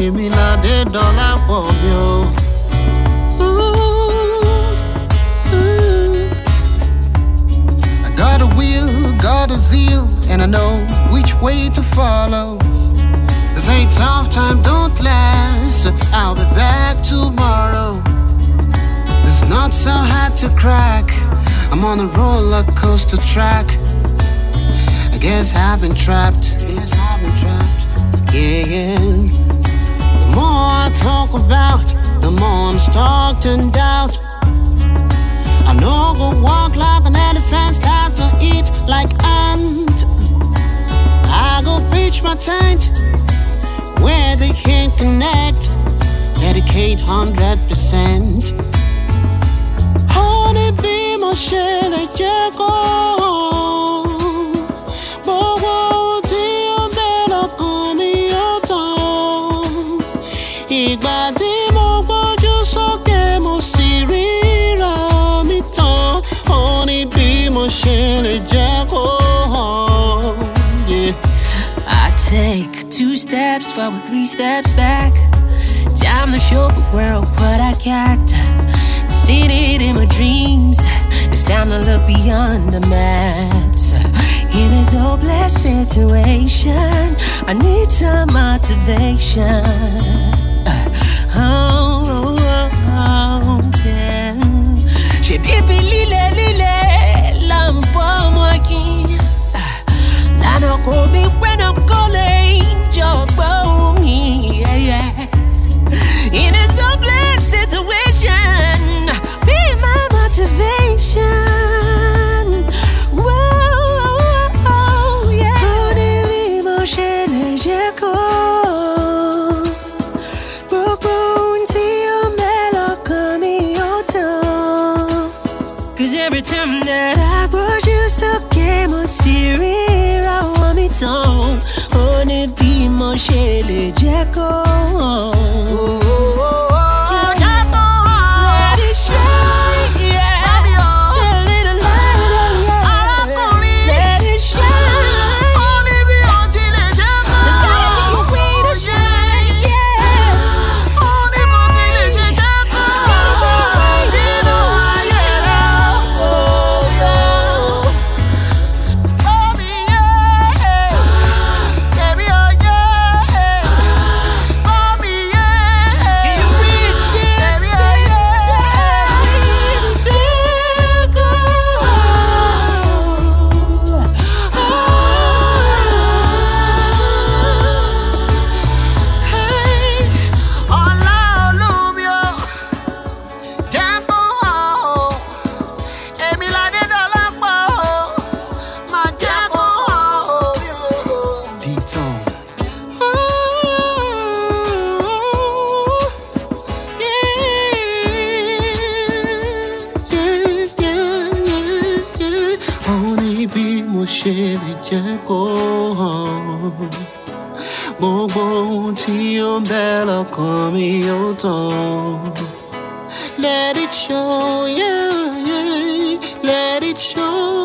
èmi ládé dọ́là pọ̀ mi o. I got a will, got a zeal, and I know which way to follow. This ain't tough time, don't last, so I'll be back tomorrow. It's not so hard to crack, I'm on a roller coaster track. I guess I've been trapped, yeah. The more I talk about, the more I'm stalked and doubt. I know go walk like an elephant, start to eat like ant. I go pitch my tent where they can't connect, dedicate 100%. Honey, be my shell, Jericho. Ìgbà tí mo gbójú sókè mo sì ríra mi tán, ó ní bí mo ṣe lè jẹ́ kó hàn. I take 2 steps forward, 3 steps back. Time to show the world what I got. Seen it in my dreams. It's time to look beyond the mats. In this hopeless situation, I need some motivation. Yeah. She baby lile lampo moki. La no call me when I'm calling. Job me, yeah. In this hopeless situation, be my motivation. Whoa, yeah. Honey, be my shele every time that I brought you some game or series, I want me to only be more shady Jacko. Let it show, yeah, let it show.